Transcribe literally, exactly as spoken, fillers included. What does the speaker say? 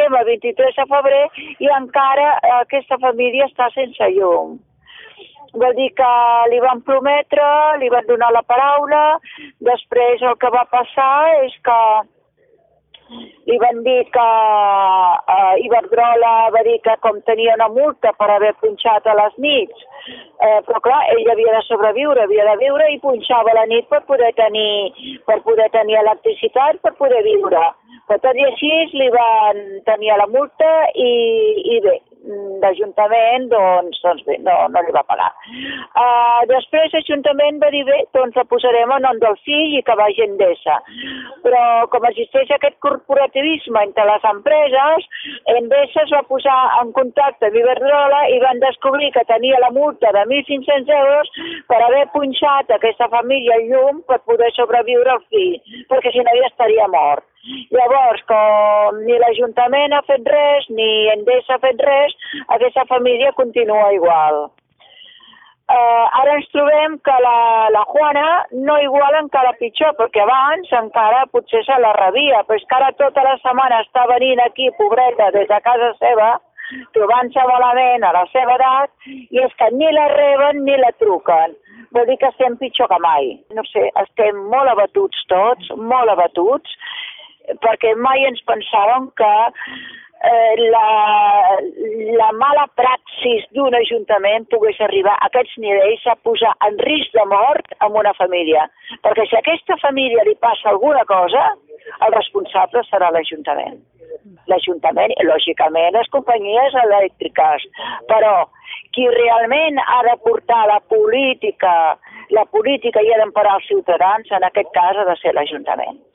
estem a vint-i-tres de febrer i encara aquesta família està sense llum. Vol dir que li van prometre, li van donar la paraula, després el que va passar és que li van dir que uh, Iberdrola va dir que com tenia una multa per haver punxat a les nits, eh, però clar, ell havia de sobreviure, havia de viure i punxava a la nit per poder tenir, per poder tenir electricitat, per poder viure. Però tot i així li van tenir la multa i, i bé, l'Ajuntament doncs, doncs bé, no, no li va pagar. Uh, després l'Ajuntament va dir bé, doncs la posarem a nom del fill i que vagi Endesa. Però com existeix aquest corporativisme entre les empreses, Endesa es va posar en contacte amb Iberdrola i van descobrir que tenia la multa de mil cinc-cents euros per haver punxat aquesta família el llum per poder sobreviure al fill, perquè si no ja estaria mort. Llavors, com ni l'Ajuntament ha fet res, ni Endesa ha fet res, aquesta família continua igual. Uh, ara ens trobem que la, la Juana no igual encara pitjor, perquè abans encara potser se la rebia, però és que ara tota la setmana està venint aquí, pobreta, des de casa seva, trobant-se malament a la seva edat, i és que ni la reben ni la truquen. Vol dir que estem pitjor que mai. No sé, estem molt abatuts tots, molt abatuts, perquè mai ens pensàvem que eh, la, la mala praxis d'un ajuntament pogués arribar a aquests nivells a posar en risc de mort en una família. Perquè si a aquesta família li passa alguna cosa, el responsable serà l'Ajuntament. L'Ajuntament i, lògicament, les companyies elèctriques. Però qui realment ha de portar la política, la política i ha d'emparar els ciutadans, en aquest cas ha de ser l'Ajuntament.